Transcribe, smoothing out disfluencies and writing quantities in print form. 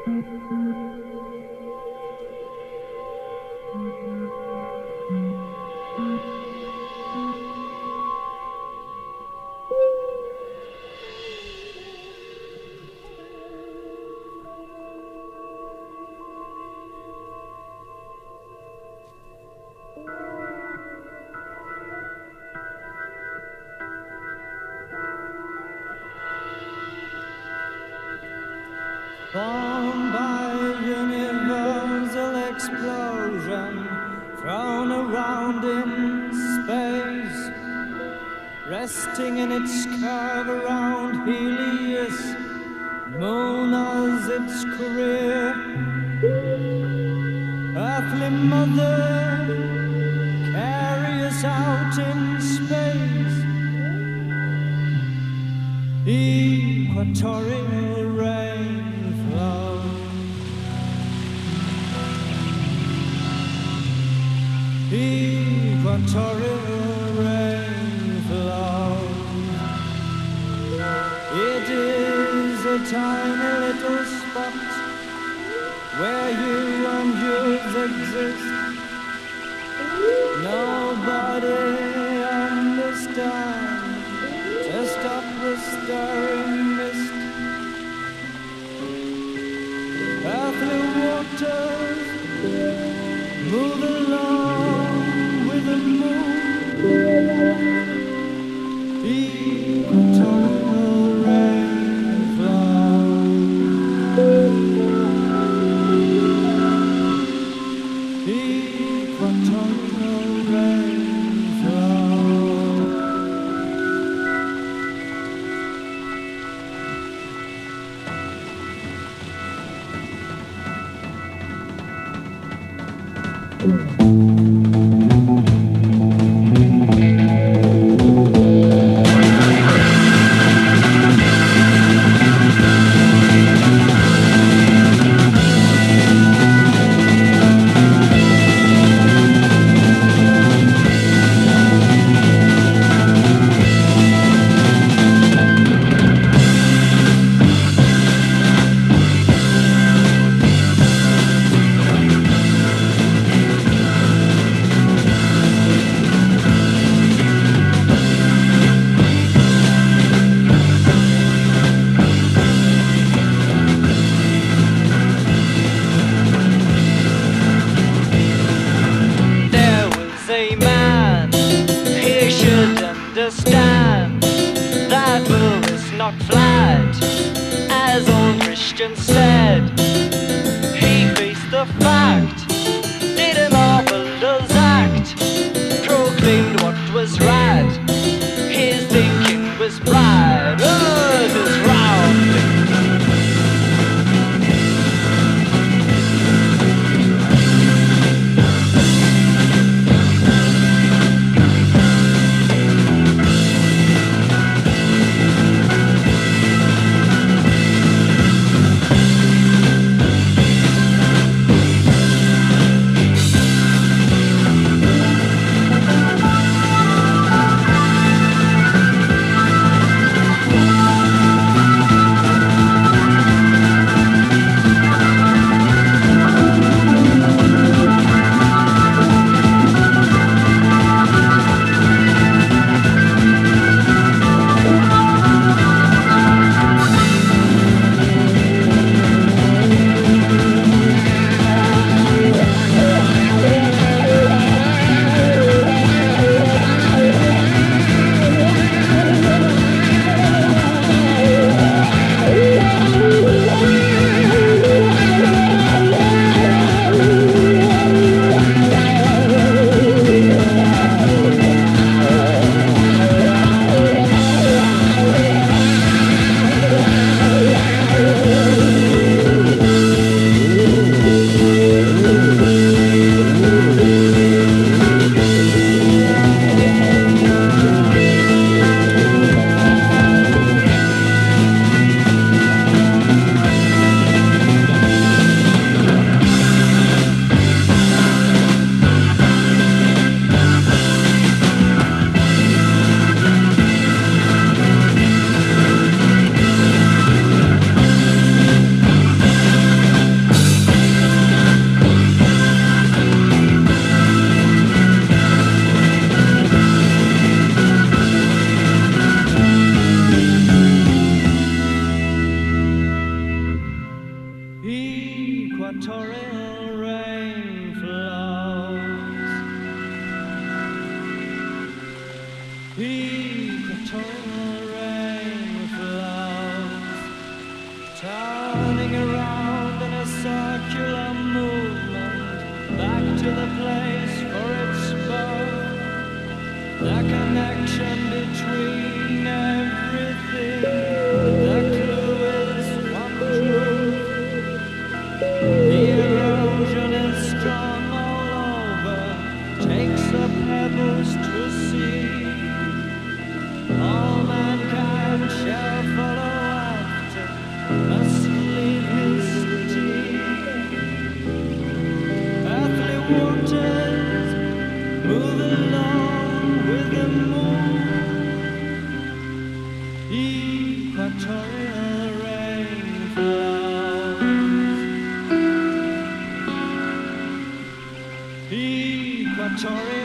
Born by universal explosion, thrown around in space, resting in its curve around Helios, moon as its career. Earthly mother, carry us out in space. Equatorial rain flow. Equatorial rain flow. It is a tiny little spot where you and yours exist. Nobody understands. To stop the stirring mist, earthly waters move along with the moon. Equatorial rain flow. Equatorial rain flow. Understand that world is not flat, as old Christian said. He faced the fact, did a marvelous act, proclaimed what was right. His thinking was bright, earth is round. equatorial rain flows, turning around in a circular movement, back to the place for its birth. The connection between everything, the clue is one truth. The erosion is strong all over, takes the pebbles to sea. All mankind shall follow after, must leave his city. Earthly waters move along with the moon. Equatorial rain flows. Equatorial